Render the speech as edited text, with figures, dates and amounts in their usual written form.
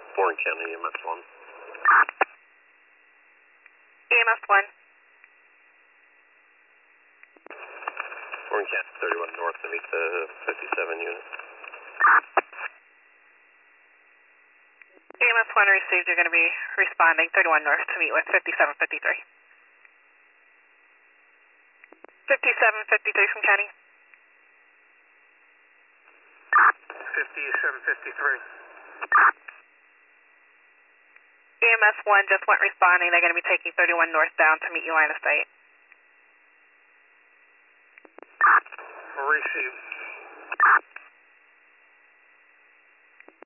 Warren County EMS 1. EMS 1. Warren County 31 North to meet the 57 unit. EMS 1 received. You're going to be responding 31 North to meet with 5753. 5753 from County. 5753. EMS 1 just went responding. They're going to be taking 31 North down to meet you line of sight. Received.